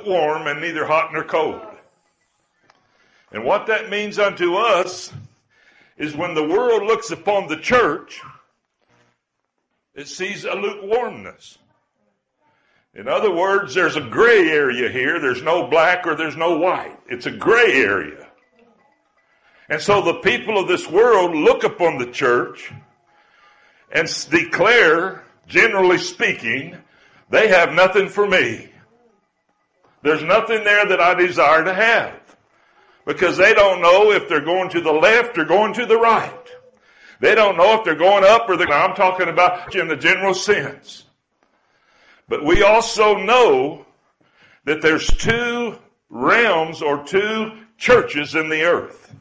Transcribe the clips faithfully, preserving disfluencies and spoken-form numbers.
lukewarm and neither hot nor cold. And what that means unto us is when the world looks upon the church, it sees a lukewarmness. In other words, there's a gray area here. There's no black or there's no white. It's a gray area. And so the people of this world look upon the church and declare, generally speaking, they have nothing for me. There's nothing there that I desire to have. Because they don't know if they're going to the left or going to the right. They don't know if they're going up or they're, I'm talking about in the general sense. But we also know that there's two realms or two churches in the earth.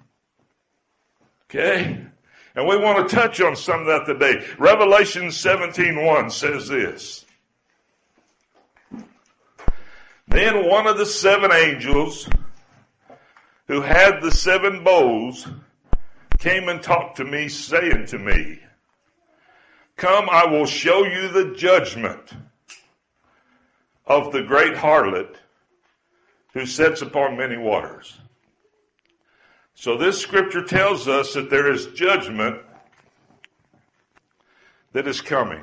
Okay? And we want to touch on some of that today. Revelation seventeen one says this. Then one of the seven angels who had the seven bowls came and talked to me, saying to me, come, I will show you the judgment of the great harlot who sits upon many waters. So this scripture tells us that there is judgment that is coming.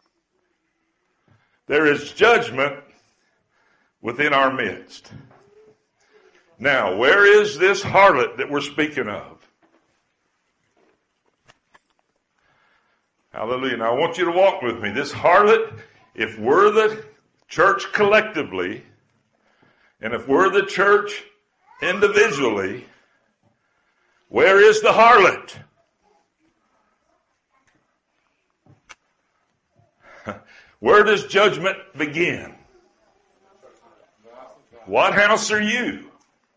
There is judgment within our midst. Now, where is this harlot that we're speaking of? Hallelujah. Now, I want you to walk with me. This harlot, if we're the church collectively, and if we're the church individually, where is the harlot? Where does judgment begin? What house are you?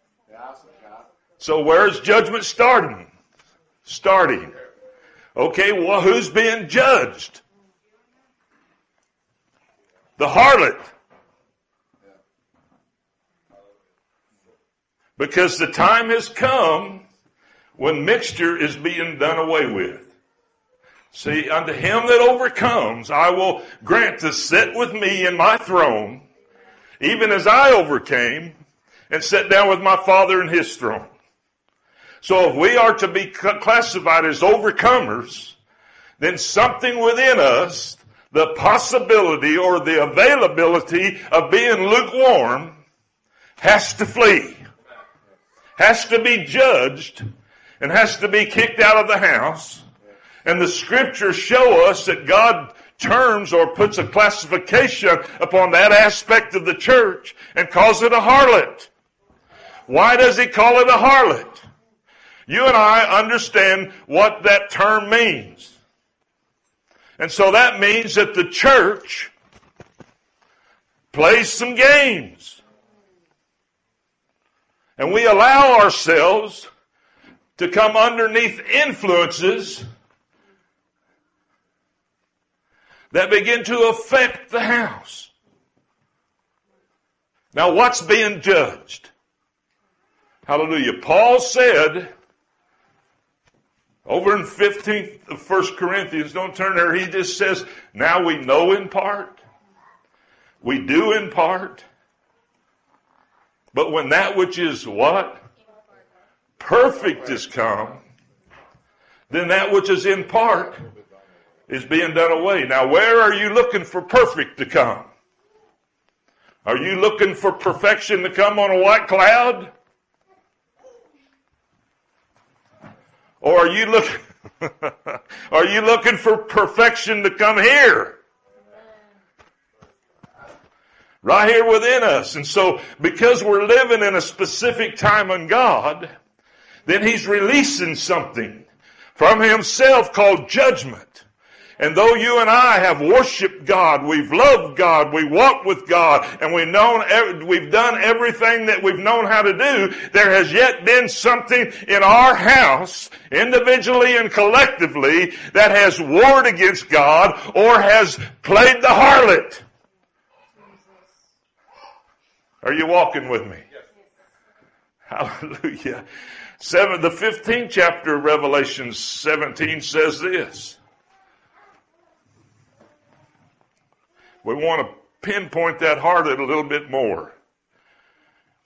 So where's judgment starting? Starting. Okay, well, who's being judged? The harlot. Because the time has come when mixture is being done away with. See, unto him that overcomes, I will grant to sit with me in my throne, even as I overcame and sat down with my Father in his throne. So if we are to be classified as overcomers, then something within us, the possibility or the availability of being lukewarm, has to flee, has to be judged, and has to be kicked out of the house. And the scriptures show us that God terms or puts a classification upon that aspect of the church and calls it a harlot. Why does he call it a harlot? You and I understand what that term means. And so that means that the church plays some games. And we allow ourselves to come underneath influences that begin to affect the house. Now, what's being judged? Hallelujah. Paul said, over in fifteenth of First Corinthians, don't turn there, he just says, now we know in part, we do in part, but when that which is what? Perfect is come, then that which is in part is being done away. Now, where are you looking for perfect to come? Are you looking for perfection to come on a white cloud? Or are you looking are you looking for perfection to come here? Right here within us. And so, because we're living in a specific time in God, then he's releasing something from himself called judgment. And though you and I have worshiped God, we've loved God, we walked with God, and we've known, we've done everything that we've known how to do, there has yet been something in our house, individually and collectively, that has warred against God or has played the harlot. Are you walking with me? Hallelujah. Seven, the fifteenth chapter of Revelation seventeen says this. We want to pinpoint that harlot a little bit more.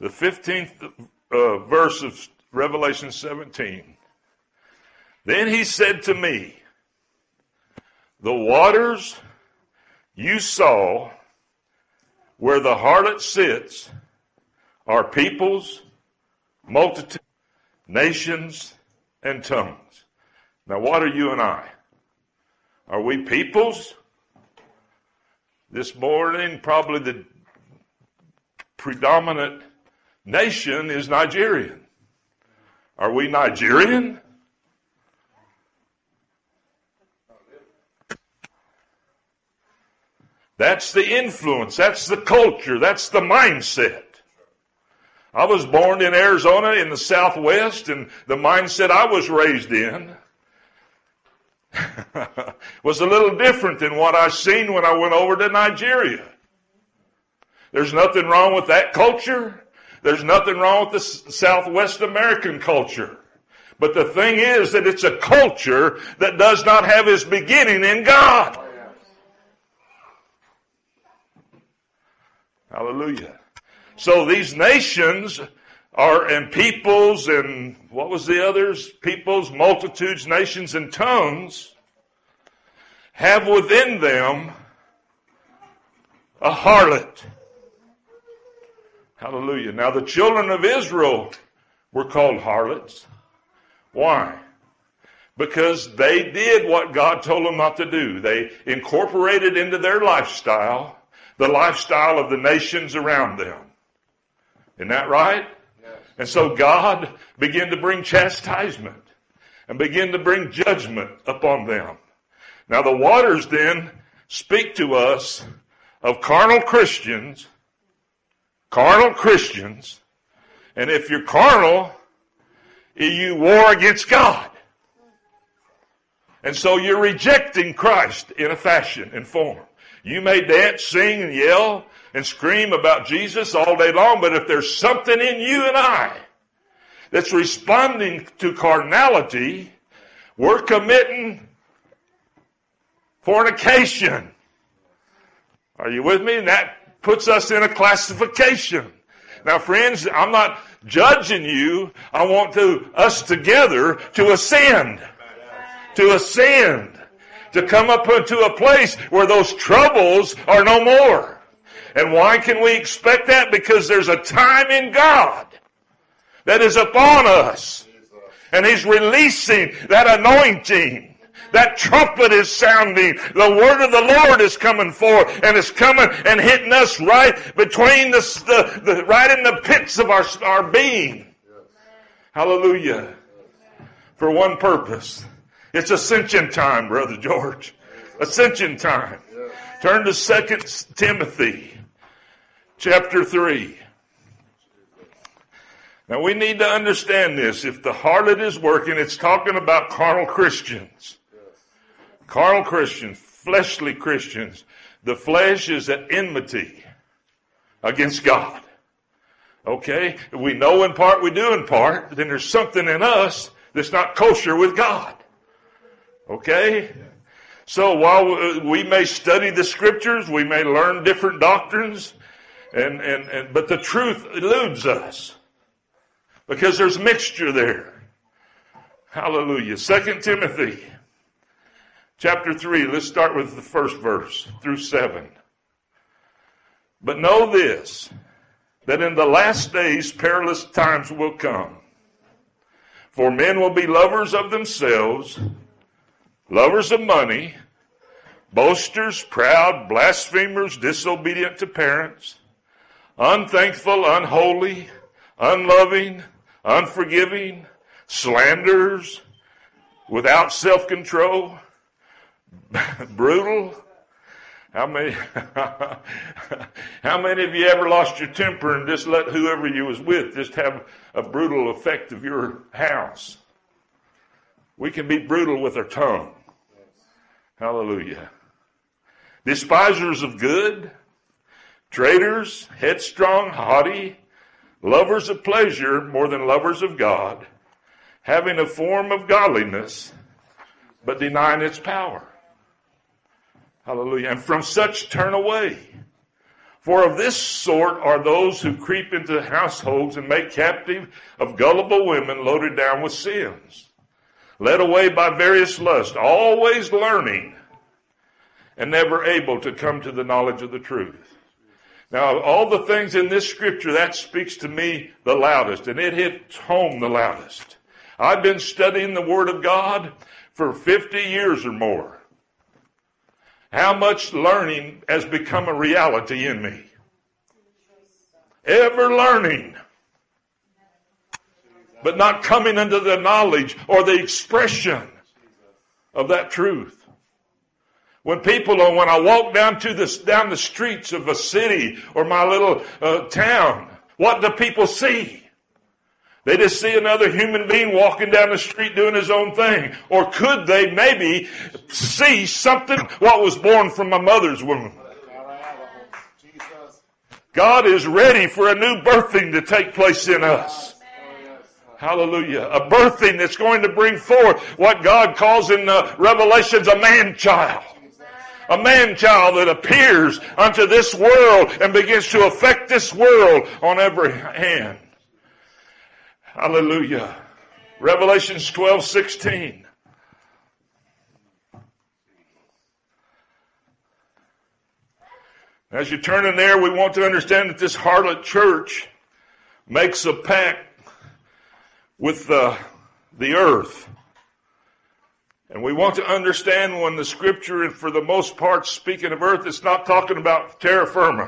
the fifteenth uh, verse of Revelation seventeen. Then he said to me, the waters you saw where the harlot sits are peoples, multitudes, nations, and tongues. Now what are you and I? Are we peoples? This morning, probably the predominant nation is Nigerian. Are we Nigerian? That's the influence. That's the culture. That's the mindset. I was born in Arizona in the Southwest, and the mindset I was raised in was a little different than what I seen when I went over to Nigeria. There's nothing wrong with that culture. There's nothing wrong with the Southwest American culture. But the thing is that it's a culture that does not have its beginning in God. Hallelujah. So these nations are, and peoples, and what was the others? Peoples, multitudes, nations, and tongues have within them a harlot. Hallelujah. Now the children of Israel were called harlots. Why? Because they did what God told them not to do. They incorporated into their lifestyle the lifestyle of the nations around them. Isn't that right? Yes. And so God began to bring chastisement and began to bring judgment upon them. Now the waters then speak to us of carnal Christians, carnal Christians, and if you're carnal, you war against God. And so you're rejecting Christ in a fashion and form. You may dance, sing, and yell and scream about Jesus all day long, but if there's something in you and I that's responding to carnality, we're committing fornication. Are you with me? And that puts us in a classification. Now, friends, I'm not judging you. I want to us together to ascend. To ascend. To come up into a place where those troubles are no more. And why can we expect that? Because there's a time in God that is upon us. And He's releasing that anointing. That trumpet is sounding. The word of the Lord is coming forth, and it's coming and hitting us right between the, the, the right in the pits of our, our being. Hallelujah. For one purpose. It's ascension time, Brother George. Ascension time. Turn to Second Timothy chapter three. Now we need to understand this. If the harlot is working, it's talking about carnal Christians. Carnal Christians, fleshly Christians. The flesh is at enmity against God. Okay? We know in part, we do in part. Then there's something in us that's not kosher with God. Okay? So while we may study the scriptures, we may learn different doctrines, and, and, and but the truth eludes us. Because there's mixture there. Hallelujah. Second Timothy chapter three, let's start with the first verse through seven. But know this, that in the last days perilous times will come. For men will be lovers of themselves, lovers of money, boasters, proud, blasphemers, disobedient to parents, unthankful, unholy, unloving, unforgiving, slanderers, without self-control, brutal. How many, how many of you ever lost your temper and just let whoever you was with just have a brutal effect of your house? We can be brutal with our tongue. Hallelujah. Despisers of good, traitors, headstrong, haughty, lovers of pleasure more than lovers of God, having a form of godliness, but denying its power. Hallelujah. And from such turn away. For of this sort are those who creep into households and make captive of gullible women loaded down with sins, led away by various lusts, always learning and never able to come to the knowledge of the truth. Now, all the things in this scripture, that speaks to me the loudest, and it hits home the loudest. I've been studying the Word of God for fifty years or more. How much learning has become a reality in me? Ever learning, but not coming into the knowledge or the expression of that truth. When people, when I walk down to this, down the streets of a city or my little uh, town, what do people see? They just see another human being walking down the street doing his own thing. Or could they maybe see something what was born from my mother's womb? God is ready for a new birthing to take place in us. Hallelujah. A birthing that's going to bring forth what God calls in uh, Revelations a man-child. A man-child that appears unto this world and begins to affect this world on every hand. Hallelujah. Revelations twelve sixteen. As you turn in there, we want to understand that this harlot church makes a pact with the, the earth. And we want to understand when the scripture, and for the most part, speaking of earth, it's not talking about terra firma.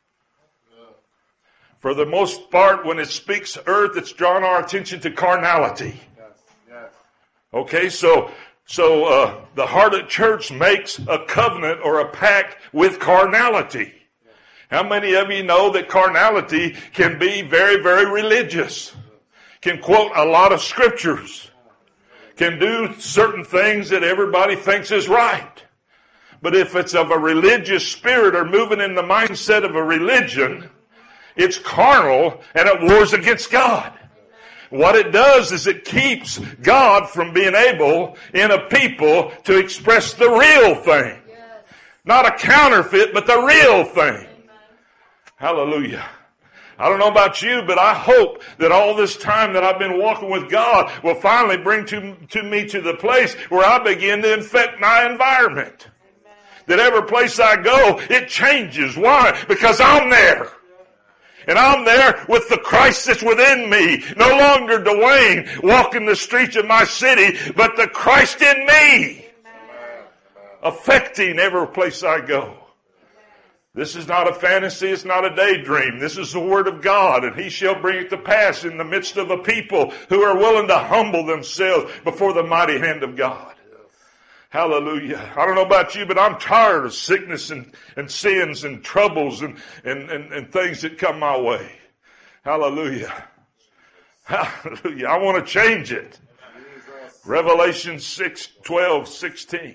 For the most part, when it speaks earth, it's drawn our attention to carnality. Yes. Yes. Okay, so so uh, the harlot church makes a covenant or a pact with carnality. Yes. How many of you know that carnality can be very, very religious? Can quote a lot of scriptures. Can do certain things that everybody thinks is right. But if it's of a religious spirit or moving in the mindset of a religion, it's carnal and it wars against God. What it does is it keeps God from being able in a people to express the real thing. Not a counterfeit, but the real thing. Hallelujah. I don't know about you, but I hope that all this time that I've been walking with God will finally bring to, to me to the place where I begin to infect my environment. Amen. That every place I go, it changes. Why? Because I'm there. And I'm there with the Christ that's within me. No longer Dwayne walking the streets of my city, but the Christ in me. Amen. Affecting every place I go. This is not a fantasy, it's not a daydream. This is the Word of God, and He shall bring it to pass in the midst of a people who are willing to humble themselves before the mighty hand of God. Yes. Hallelujah. I don't know about you, but I'm tired of sickness and, and sins and troubles and, and, and, and things that come my way. Hallelujah. Hallelujah. I want to change it. Jesus. Revelation six, twelve, sixteen.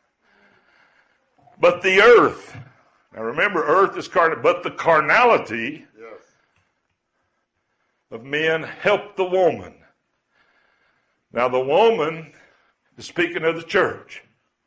But the earth... Now remember, earth is carnal, but the carnality yes. of men helped the woman. Now the woman is speaking of the church.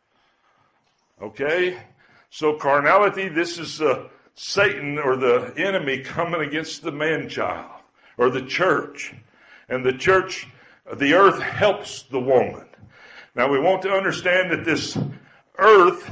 Okay? So carnality, this is uh, Satan or the enemy coming against the man-child or the church. And the church, the earth helps the woman. Now we want to understand that this earth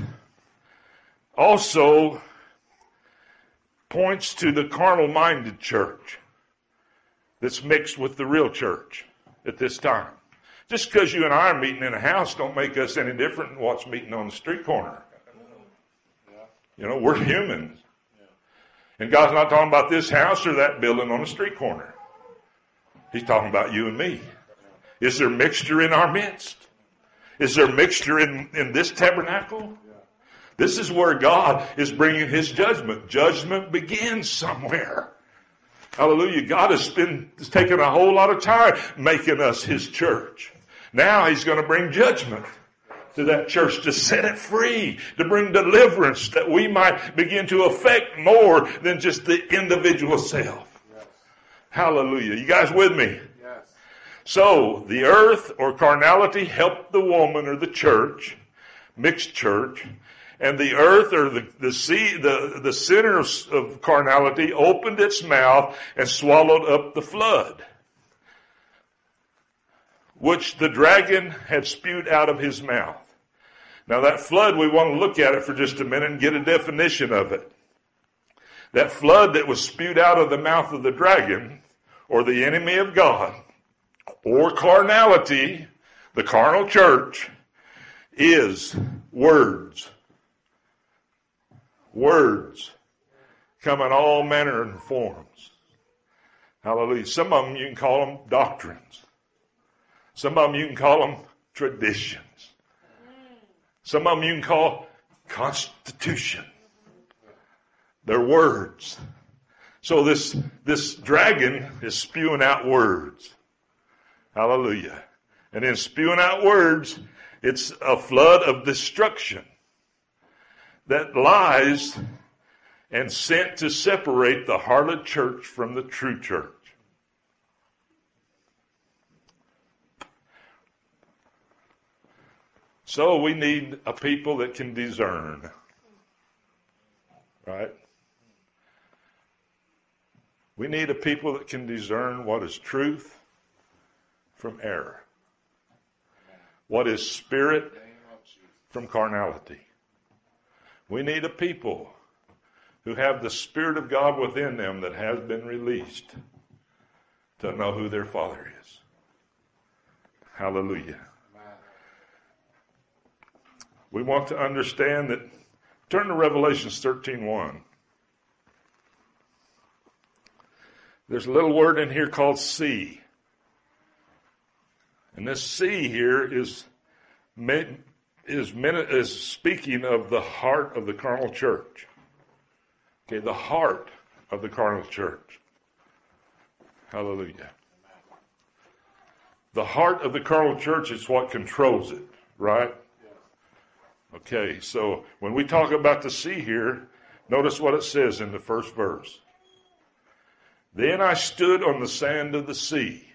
also points to the carnal-minded church that's mixed with the real church at this time. Just because you and I are meeting in a house don't make us any different than what's meeting on the street corner. You know, we're humans. And God's not talking about this house or that building on the street corner. He's talking about you and me. Is there mixture in our midst? Is there mixture in, in this tabernacle? This is where God is bringing His judgment. Judgment begins somewhere. Hallelujah. God has been has taken a whole lot of time making us His church. Now He's going to bring judgment to that church to set it free, to bring deliverance that we might begin to affect more than just the individual self. Yes. Hallelujah. You guys with me? Yes. So the earth or carnality helped the woman or the church, mixed church. And the earth, or the, the sea, the, the center of, of carnality opened its mouth and swallowed up the flood, which the dragon had spewed out of his mouth. Now that flood, we want to look at it for just a minute and get a definition of it. That flood that was spewed out of the mouth of the dragon, or the enemy of God, or carnality, the carnal church, is words. Words come in all manner and forms. Hallelujah. Some of them you can call them doctrines. Some of them you can call them traditions. Some of them you can call constitution. They're words. So this, this dragon is spewing out words. Hallelujah. And in spewing out words, it's a flood of destruction that lies and sent to separate the harlot church from the true church. So we need a people that can discern. Right? We need a people that can discern what is truth from error. What is spirit from carnality. We need a people who have the Spirit of God within them that has been released to know who their Father is. Hallelujah. We want to understand that. Turn to Revelation thirteen one. There's a little word in here called see. And this see here is is, is speaking of the heart of the carnal church. Okay, the heart of the carnal church. Hallelujah. The heart of the carnal church is what controls it, right? Okay, so when we talk about the sea here, notice what it says in the first verse. Then I stood on the sand of the sea,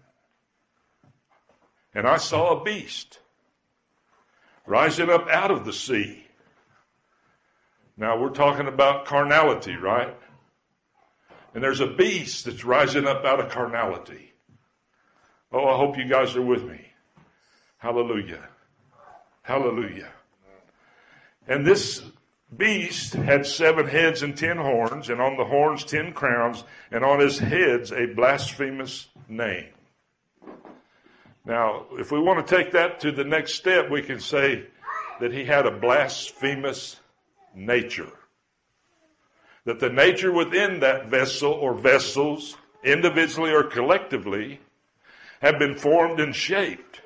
and I saw a beast rising up out of the sea. Now we're talking about carnality, right? And there's a beast that's rising up out of carnality. Oh, I hope you guys are with me. Hallelujah. Hallelujah. And this beast had seven heads and ten horns, and on the horns ten crowns, and on his heads a blasphemous name. Now, if we want to take that to the next step, we can say that he had a blasphemous nature. That the nature within that vessel or vessels, individually or collectively, have been formed and shaped.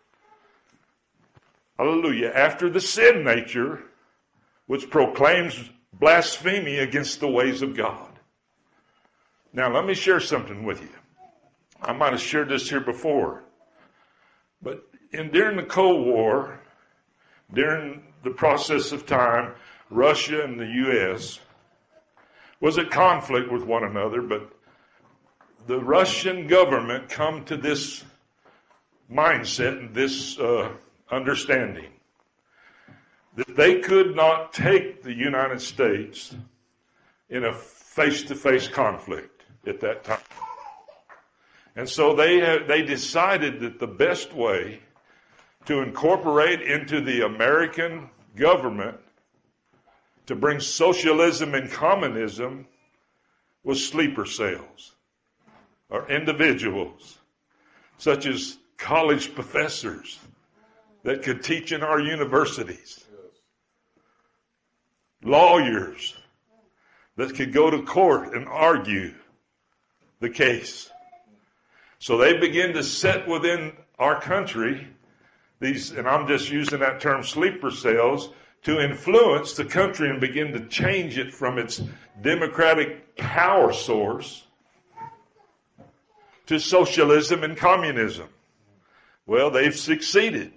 Hallelujah. After the sin nature, which proclaims blasphemy against the ways of God. Now, let me share something with you. I might have shared this here before. But in, during the Cold War, during the process of time, Russia and the U S was at conflict with one another, but the Russian government come to this mindset and this uh, understanding that they could not take the United States in a face-to-face conflict at that time. And so they have, they decided that the best way to incorporate into the American government to bring socialism and communism was sleeper cells, or individuals such as college professors that could teach in our universities, lawyers that could go to court and argue the case. So they begin to set within our country these, and I'm just using that term, sleeper cells, to influence the country and begin to change it from its democratic power source to socialism and communism. Well, they've succeeded.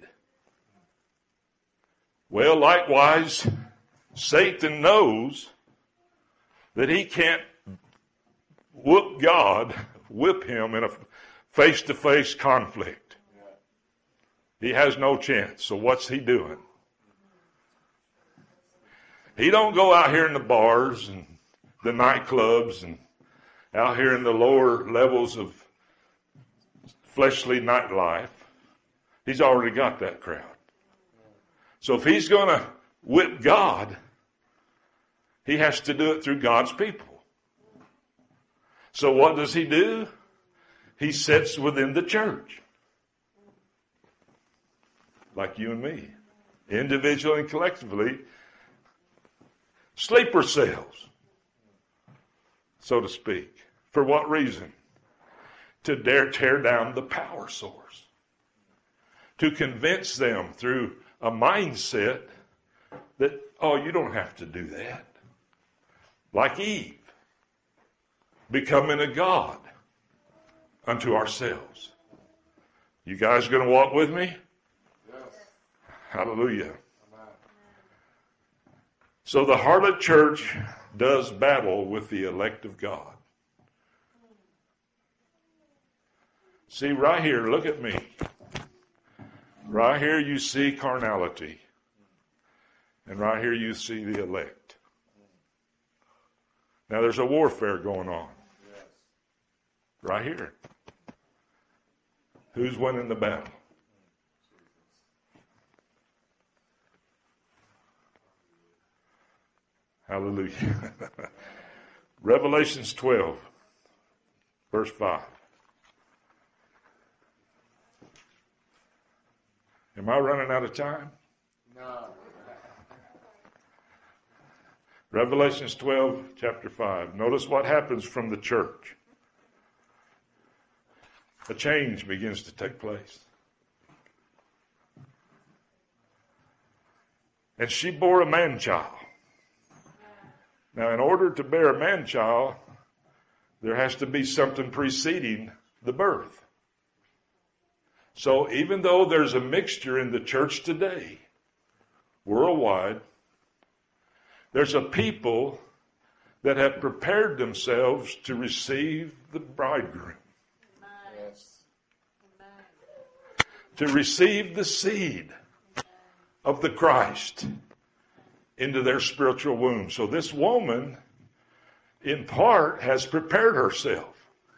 Well, likewise, Satan knows that he can't whoop God, whip him in a face-to-face conflict. He has no chance. So what's he doing? He don't go out here in the bars and the nightclubs and out here in the lower levels of fleshly nightlife. He's already got that crowd. So if he's going to whip God, he has to do it through God's people. So what does he do? He sits within the church. Like you and me. Individually and collectively. Sleeper cells, so to speak. For what reason? To dare tear down the power source. To convince them through a mindset that, oh, you don't have to do that. Like Eve, becoming a god unto ourselves. You guys going to walk with me? Yes. Hallelujah. So the harlot church does battle with the elect of God. See, right here, look at me. Right here you see carnality. And right here you see the elect. Now there's a warfare going on. Right here. Who's winning the battle? Hallelujah. Revelations twelve, verse five. Am I running out of time? No. Revelations twelve, chapter five. Notice what happens from the church. A change begins to take place. And she bore a man-child. Now, in order to bear a man-child, there has to be something preceding the birth. So even though there's a mixture in the church today, worldwide, there's a people that have prepared themselves to receive the bridegroom. Yes. To receive the seed of the Christ into their spiritual womb. So this woman, in part, has prepared herself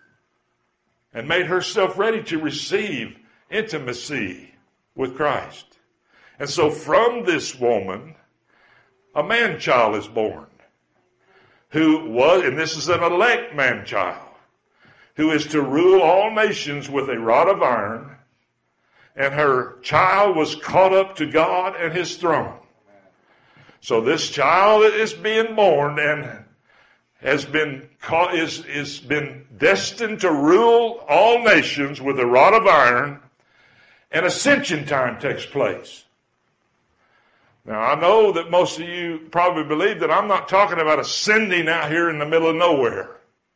and made herself ready to receive intimacy with Christ. And so from this woman, a man-child is born, who was, and this is an elect man-child, who is to rule all nations with a rod of iron, and her child was caught up to God and his throne. So this child is being born and has been caught, is, is been destined to rule all nations with a rod of iron, and ascension time takes place. Now, I know that most of you probably believe that I'm not talking about ascending out here in the middle of nowhere.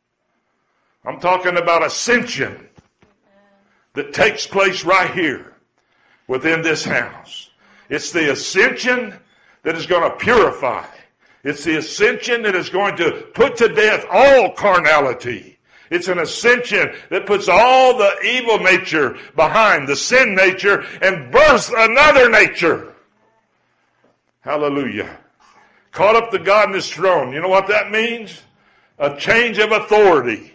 I'm talking about ascension that takes place right here within this house. It's the ascension that is going to purify. It's the ascension that is going to put to death all carnality. It's an ascension that puts all the evil nature behind the sin nature and births another nature. Hallelujah. Caught up to God in his throne. You know what that means? A change of authority.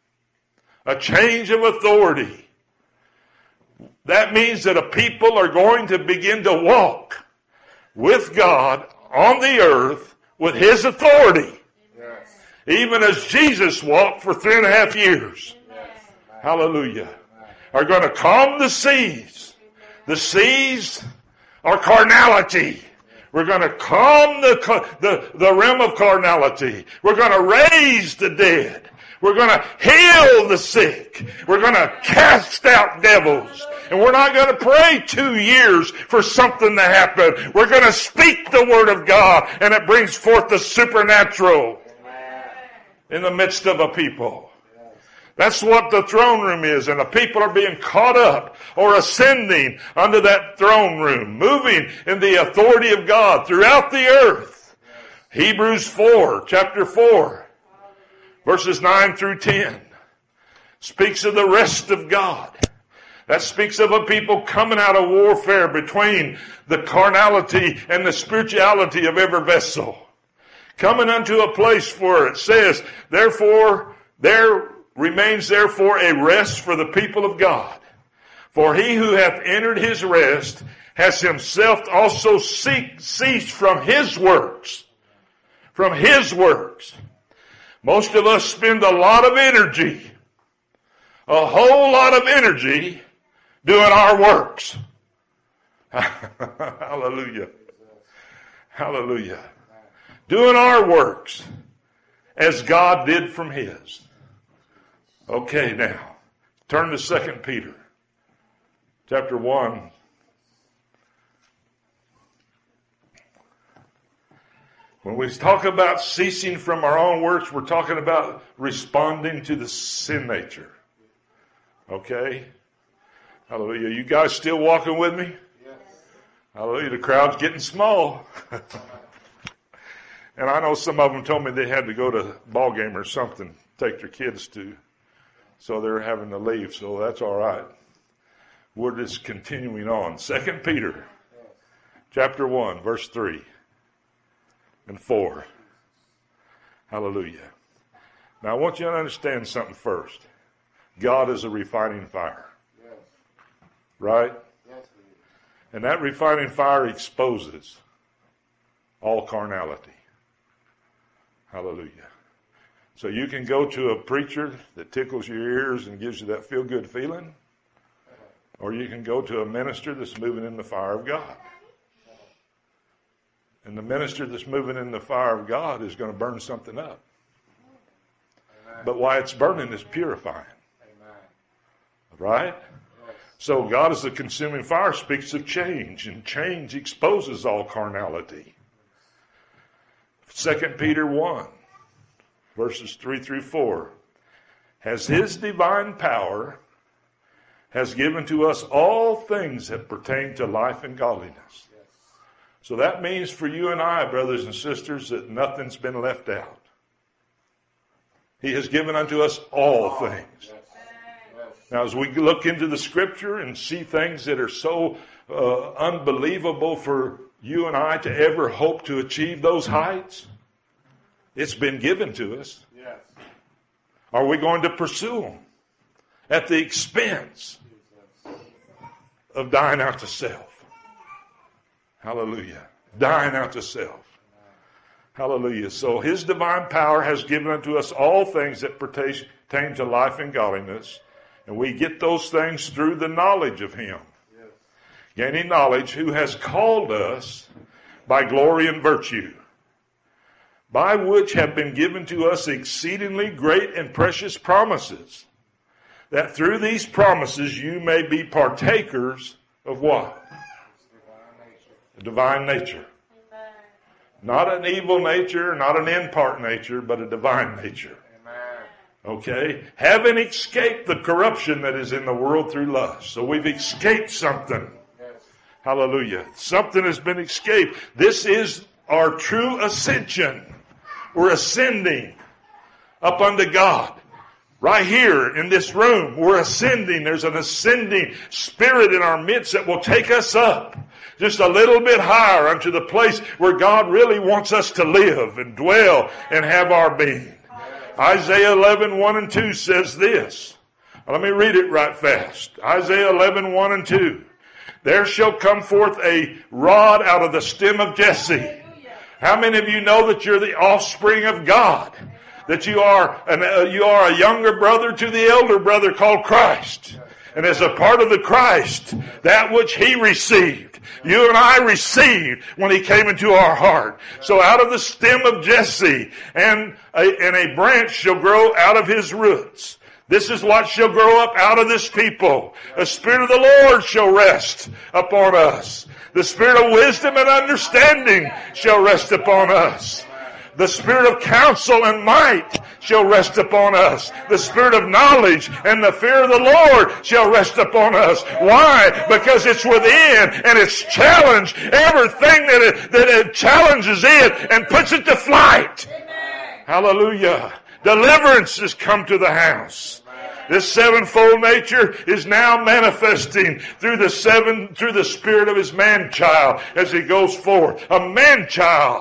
A change of authority. That means that a people are going to begin to walk with God on the earth with his authority. Yes. Even as Jesus walked for three and a half years. Yes. Hallelujah. Are going to calm the seas. The seas are carnality. We're going to calm the, the, the realm of carnality. We're going to raise the dead. We're going to heal the sick. We're going to cast out devils. And we're not going to pray two years for something to happen. We're going to speak the word of God, and it brings forth the supernatural in the midst of a people. That's what the throne room is, and the people are being caught up or ascending under that throne room, moving in the authority of God throughout the earth. Hebrews four, chapter four, verses nine through ten, speaks of the rest of God. That speaks of a people coming out of warfare between the carnality and the spirituality of every vessel. Coming unto a place where it says, therefore, there remains therefore a rest for the people of God. For he who hath entered his rest has himself also seek, ceased from his works. From his works. Most of us spend a lot of energy, a whole lot of energy doing our works. Hallelujah. Hallelujah. Doing our works as God did from his. Okay, now, turn to Second Peter, chapter one. When we talk about ceasing from our own works, we're talking about responding to the sin nature. Okay? Hallelujah. You guys still walking with me? Yes. Hallelujah. The crowd's getting small. And I know some of them told me they had to go to a ball game or something, take their kids to. So they're having to leave, so that's all right. We're just continuing on. Second Peter, chapter one, verse three and four. Hallelujah. Now I want you to understand something first. God is a refining fire. Right? And that refining fire exposes all carnality. Hallelujah. So you can go to a preacher that tickles your ears and gives you that feel-good feeling, or you can go to a minister that's moving in the fire of God. And the minister that's moving in the fire of God is going to burn something up. But while it's burning, it's purifying. Right? So God as a consuming fire speaks of change, and change exposes all carnality. Second Peter one, verses three through four. Has his divine power has given to us all things that pertain to life and godliness. So that means for you and I, brothers and sisters, that nothing's been left out. He has given unto us all things. Now, as we look into the Scripture and see things that are so uh, unbelievable for you and I to ever hope to achieve those heights, it's been given to us. Yes. Are we going to pursue them at the expense of dying out to self? Hallelujah. Dying out to self. Hallelujah. So his divine power has given unto us all things that pertain to life and godliness. And we get those things through the knowledge of him. Yes. Gaining knowledge, who has called us by glory and virtue, by which have been given to us exceedingly great and precious promises, that through these promises you may be partakers of what? The divine nature. Amen. Not an evil nature, not an in part nature, but a divine nature. Okay? Having escaped the corruption that is in the world through lust. So we've escaped something. Yes. Hallelujah. Something has been escaped. This is our true ascension. We're ascending up unto God. Right here in this room, we're ascending. There's an ascending spirit in our midst that will take us up just a little bit higher unto the place where God really wants us to live and dwell and have our being. Isaiah eleven, one and two says this. Let me read it right fast. Isaiah eleven, one and two. There shall come forth a rod out of the stem of Jesse. How many of you know that you're the offspring of God? That you are an, uh, you are a younger brother to the elder brother called Christ. And as a part of the Christ, that which he received, you and I received when he came into our heart. So out of the stem of Jesse, and a, and a branch shall grow out of his roots. This is what shall grow up out of this people. The Spirit of the Lord shall rest upon us. The Spirit of wisdom and understanding shall rest upon us. The Spirit of counsel and might shall rest upon us. The Spirit of knowledge and the fear of the Lord shall rest upon us. Why? Because it's within and it's challenged everything that it, that it challenges it and puts it to flight. Amen. Hallelujah. Deliverance has come to the house. This sevenfold nature is now manifesting through the seven, through the spirit of his man-child as he goes forth. A man-child.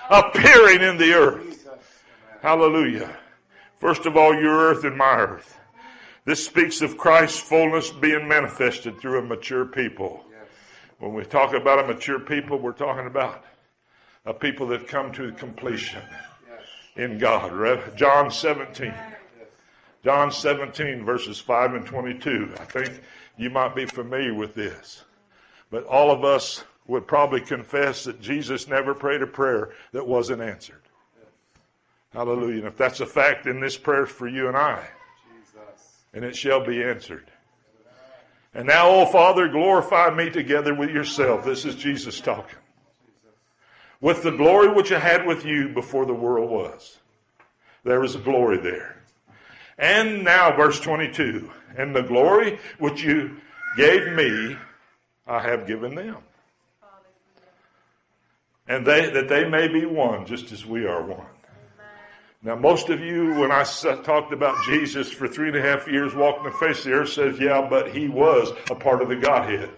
appearing in the earth. Hallelujah. First of all, your earth and my earth. This speaks of Christ's fullness being manifested through a mature people. When we talk about a mature people, we're talking about a people that come to completion in God. John seventeen. John seventeen, verses five and twenty-two. I think you might be familiar with this. But all of us would probably confess that Jesus never prayed a prayer that wasn't answered. Hallelujah. And if that's a fact, then this prayer is for you and I. And it shall be answered. And now, O Father, glorify me together with yourself. This is Jesus talking. With the glory which I had with you before the world was. There was a glory there. And now, verse twenty-two. And the glory which you gave me, I have given them. And they, that they may be one, just as we are one. Now, most of you, when I talked about Jesus for three and a half years walking the face of the earth, says, yeah, but he was a part of the Godhead.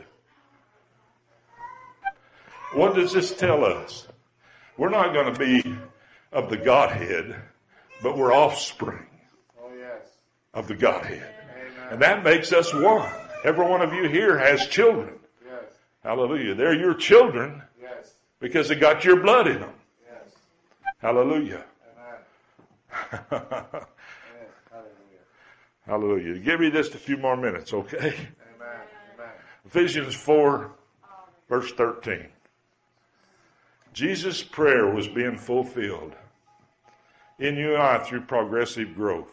What does this tell us? We're not going to be of the Godhead, but we're offspring oh, yes. of the Godhead. Amen. And that makes us one. Every one of you here has children. Yes. Hallelujah. They're your children yes. because they got your blood in them. Yes. Hallelujah. Hallelujah. Hallelujah. Give me just a few more minutes, okay? Amen. Amen. Ephesians four, verse thirteen. Jesus' prayer was being fulfilled in you and I through progressive growth.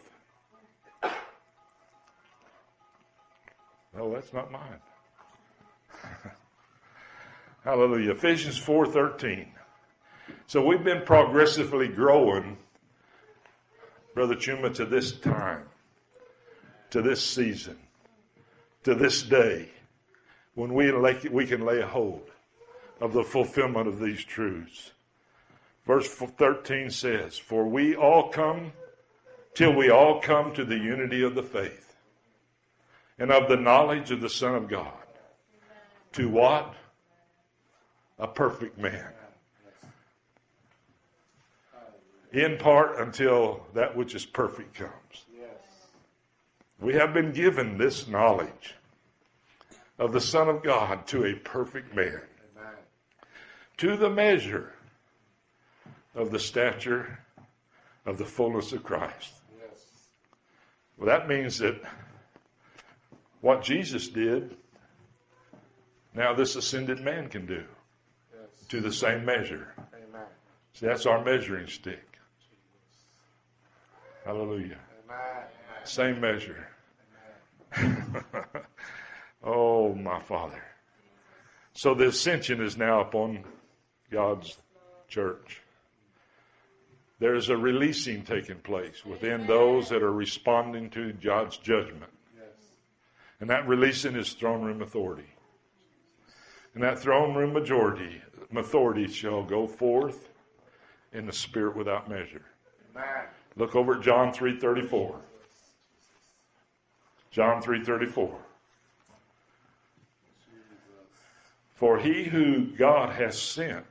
No, that's not mine. Hallelujah. Ephesians four thirteen. So we've been progressively growing, Brother Chuma, to this time, to this season, to this day, when we, lay, we can lay a hold of the fulfillment of these truths. Verse thirteen says, for we all come, till we all come to the unity of the faith and of the knowledge of the Son of God. To what? A perfect man. In part until that which is perfect comes. Yes. We have been given this knowledge of the Son of God to a perfect man. Amen. To the measure of the stature of the fullness of Christ. Yes. Well, that means that what Jesus did, now this ascended man can do. Yes. To the same measure. Amen. See, that's our measuring stick. Hallelujah. Amen. Same measure. Oh, my Father. So the ascension is now upon God's church. There's a releasing taking place within those that are responding to God's judgment. And that releasing is throne room authority. And that throne room majority, authority shall go forth in the Spirit without measure. Amen. Look over at John three thirty-four. John three thirty-four. For he who God has sent,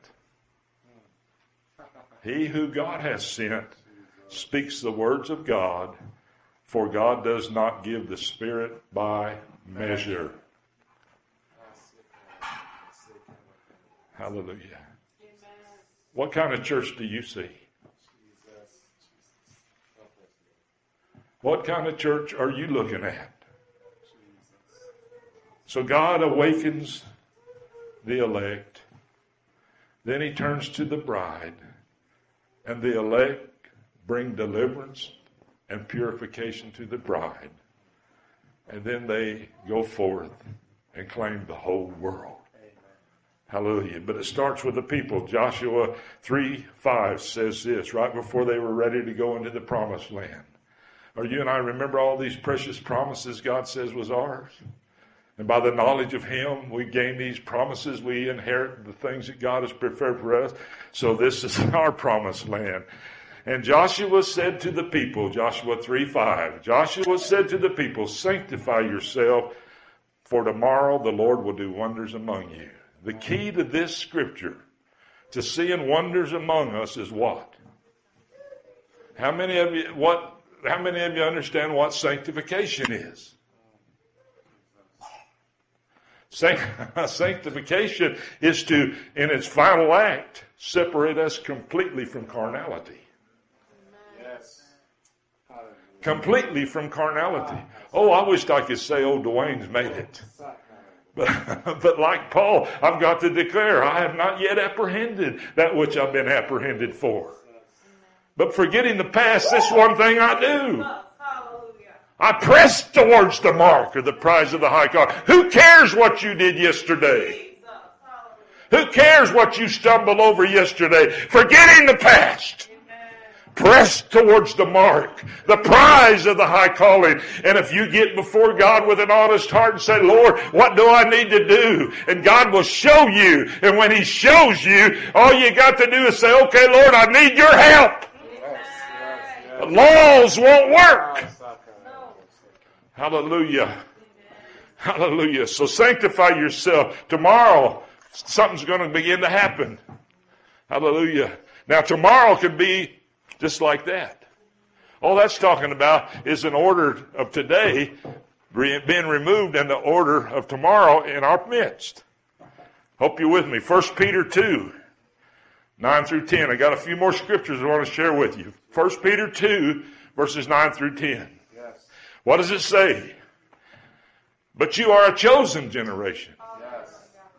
he who God has sent speaks the words of God, for God does not give the Spirit by measure. Hallelujah. What kind of church do you see? What kind of church are you looking at? So God awakens the elect. Then he turns to the bride. And the elect bring deliverance and purification to the bride. And then they go forth and claim the whole world. Hallelujah. But it starts with the people. Joshua three five says this, right before they were ready to go into the promised land. Or you and I remember all these precious promises God says was ours. And by the knowledge of him, we gain these promises. We inherit the things that God has prepared for us. So this is our promised land. And Joshua said to the people, Joshua three five, Joshua said to the people, sanctify yourself, for tomorrow the Lord will do wonders among you. The key to this scripture to seeing wonders among us is what? How many of you what how many of you understand what sanctification is? Sanctification is to, in its final act, separate us completely from carnality. Yes. Completely from carnality. Oh, I wished I could say, oh, Dwayne's made it. But, but like Paul, I've got to declare, I have not yet apprehended that which I've been apprehended for. But forgetting the past, this one thing I do. I press towards the mark of the prize of the high call. Who cares what you did yesterday? Who cares what you stumbled over yesterday? Forgetting the past. Press towards the mark, the prize of the high calling. And if you get before God with an honest heart and say, Lord, what do I need to do? And God will show you. And when He shows you, all you got to do is say, okay, Lord, I need your help. The laws won't work. Hallelujah. Hallelujah. So sanctify yourself. Tomorrow, something's going to begin to happen. Hallelujah. Now, tomorrow could be just like that. All that's talking about is an order of today being removed and the order of tomorrow in our midst. Hope you're with me. First Peter two, nine through ten. I got a few more scriptures I want to share with you. First Peter two, verses nine through ten. What does it say? But you are a chosen generation. Yes.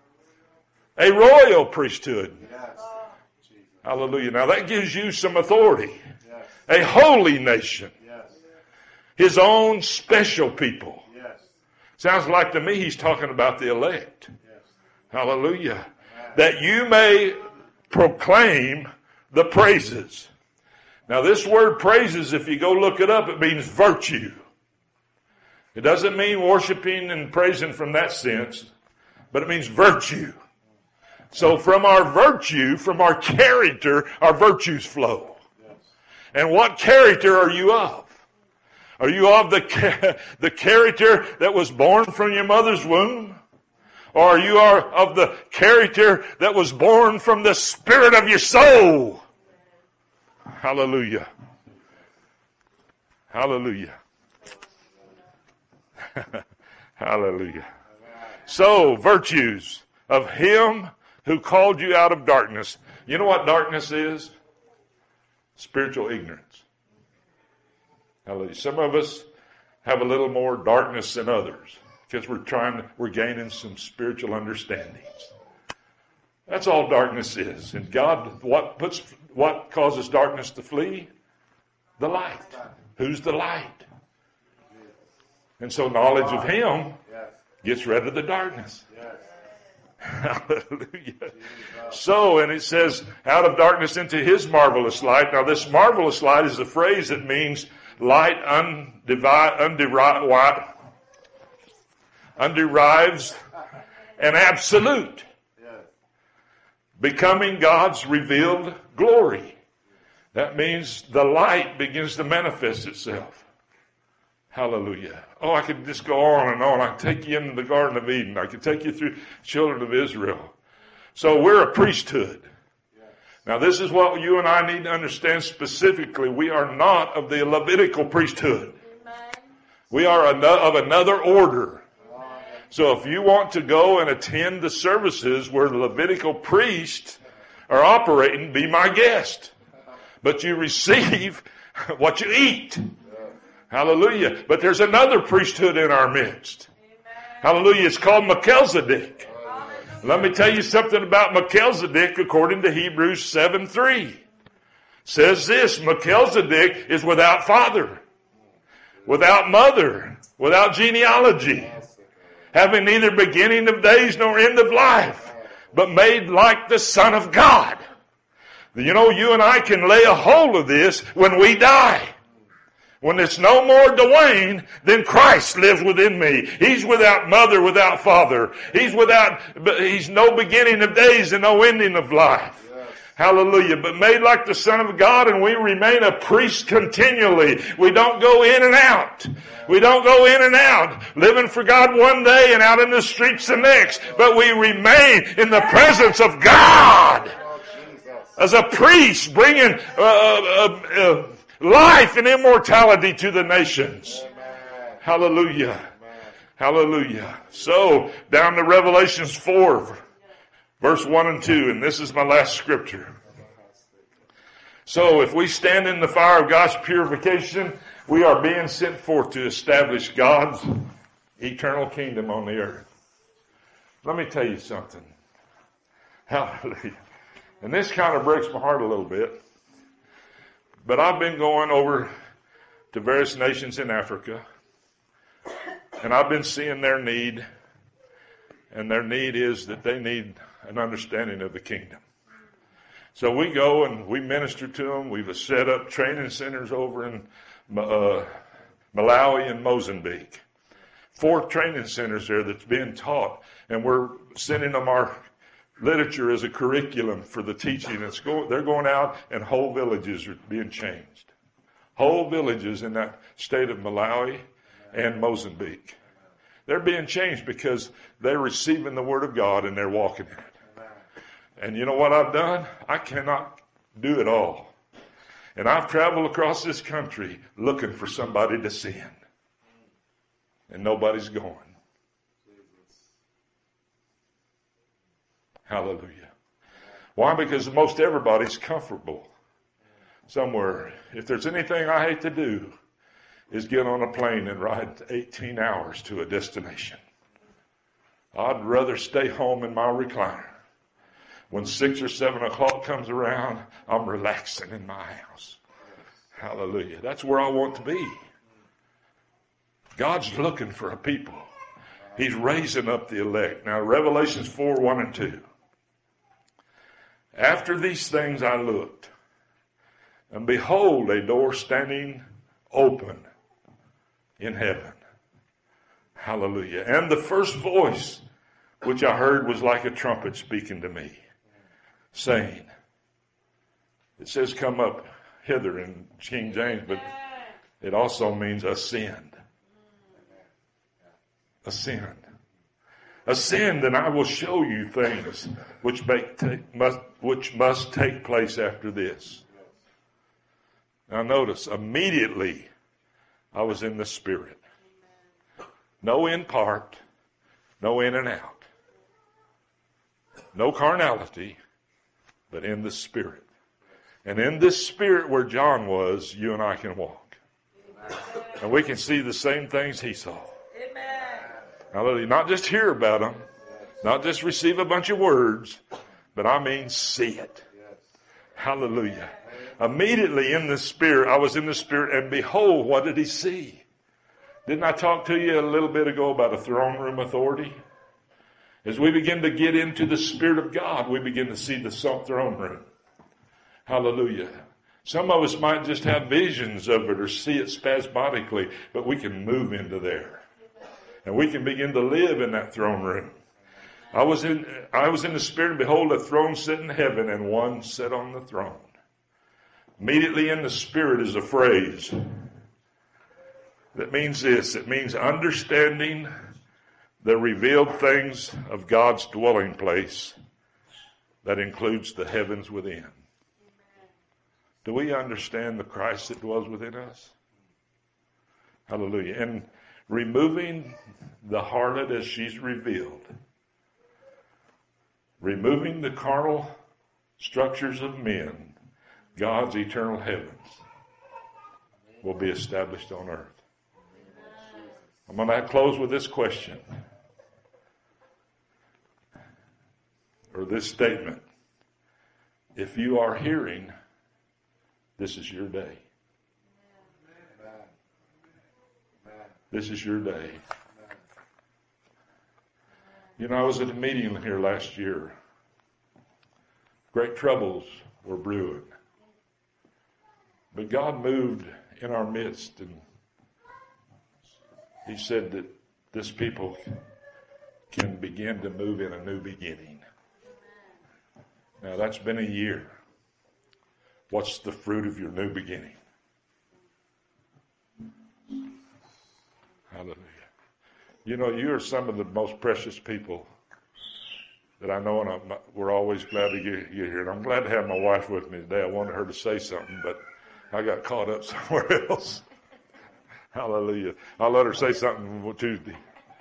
A royal priesthood. Yes. Hallelujah. Now that gives you some authority. Yes. A holy nation. Yes. His own special people. Yes. Sounds like to me he's talking about the elect. Yes. Hallelujah. Yes. That you may proclaim the praises. Now this word praises, if you go look it up, it means virtue. It doesn't mean worshiping and praising from that sense, but it means virtue. So from our virtue, from our character, our virtues flow. And what character are you of? Are you of the, the character that was born from your mother's womb? Or are you of the character that was born from the spirit of your soul? Hallelujah. Hallelujah. Hallelujah. So, virtues of Him who called you out of darkness. You know what darkness is? Spiritual ignorance. Hallelujah. Some of us have a little more darkness than others because we're trying, we're gaining some spiritual understandings. That's all darkness is. And God, what puts, what causes darkness to flee? The light. Who's the light? And so knowledge of Him gets rid of the darkness. Hallelujah. So, and it says, out of darkness into His marvelous light. Now this marvelous light is a phrase that means light undivi- underi- underives and absolute. Becoming God's revealed glory. That means the light begins to manifest itself. Hallelujah. Oh, I could just go on and on. I could take you into the Garden of Eden. I could take you through children of Israel. So we're a priesthood. Now this is what you and I need to understand specifically. We are not of the Levitical priesthood. We are of another order. So if you want to go and attend the services where the Levitical priests are operating, be my guest. But you receive what you eat. Hallelujah. But there's another priesthood in our midst. Amen. Hallelujah. It's called Melchizedek. Hallelujah. Let me tell you something about Melchizedek according to Hebrews seven three. Says this, Melchizedek is without father, without mother, without genealogy, having neither beginning of days nor end of life, but made like the Son of God. You know, you and I can lay a hold of this when we die. When it's no more Dwayne, then Christ lives within me. He's without mother, without father. He's without, he's no beginning of days and no ending of life. Yes. Hallelujah. But made like the Son of God, and we remain a priest continually. We don't go in and out. We don't go in and out, living for God one day and out in the streets the next. But we remain in the presence of God. as a priest bringing uh, uh, uh, life and immortality to the nations. Amen. Hallelujah. Amen. Hallelujah. So, down to Revelations four, verse one and two, and this is my last scripture. So, if we stand in the fire of God's purification, we are being sent forth to establish God's eternal kingdom on the earth. Let me tell you something. Hallelujah. And this kind of breaks my heart a little bit. But I've been going over to various nations in Africa, and I've been seeing their need, and their need is that they need an understanding of the kingdom. So we go and we minister to them. We've set up training centers over in uh, Malawi and Mozambique. Four training centers there that's being taught, and we're sending them our literature as a curriculum for the teaching. It's go, they're going out, and whole villages are being changed. Whole villages in that state of Malawi and Mozambique. They're being changed because they're receiving the Word of God and they're walking in it. And you know what I've done? I cannot do it all. And I've traveled across this country looking for somebody to send. And nobody's going. Hallelujah. Why? Because most everybody's comfortable somewhere. If there's anything I hate to do, is get on a plane and ride eighteen hours to a destination. I'd rather stay home in my recliner. When six or seven o'clock comes around, I'm relaxing in my house. Hallelujah. That's where I want to be. God's looking for a people. He's raising up the elect. Now, Revelations four, one and two. After these things I looked, and behold, a door standing open in heaven. Hallelujah. And the first voice which I heard was like a trumpet speaking to me, saying, it says come up hither in King James, but it also means ascend. Ascend. Ascend, and I will show you things which make take, must which must take place after this. Now notice, immediately I was in the Spirit. No in part, no in and out. No carnality, but in the Spirit. And in this Spirit where John was, you and I can walk. And we can see the same things he saw. Hallelujah. Not just hear about them, not just receive a bunch of words, but I mean see it. Hallelujah. Immediately in the Spirit, I was in the Spirit, and behold, what did he see? Didn't I talk to you a little bit ago about a throne room authority? As we begin to get into the Spirit of God, we begin to see the throne room. Hallelujah. Some of us might just have visions of it or see it spasmodically, but we can move into there. And we can begin to live in that throne room. I was in, I was in the Spirit, and behold, a throne set in heaven, and one sat on the throne. Immediately in the Spirit is a phrase that means this. It means understanding the revealed things of God's dwelling place that includes the heavens within. Do we understand the Christ that dwells within us? Hallelujah. And removing the harlot as she's revealed. Removing the carnal structures of men, God's eternal heavens will be established on earth. I'm going to close with this question, or this statement. If you are hearing, this is your day. This is your day. You know, I was at a meeting here last year. Great troubles were brewing. But God moved in our midst, and he said that this people can begin to move in a new beginning. Now, that's been a year. What's the fruit of your new beginning? Hallelujah. You know, you are some of the most precious people that I know, and I'm, we're always glad to get, get here. And I'm glad to have my wife with me today. I wanted her to say something, but I got caught up somewhere else. Hallelujah. I'll let her say something on Tuesday.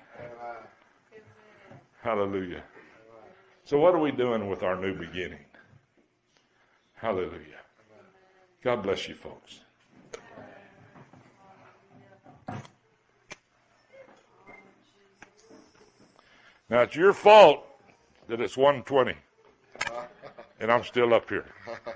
Hallelujah. So what are we doing with our new beginning? Hallelujah. God bless you, folks. Now, it's your fault that it's one twenty, and I'm still up here.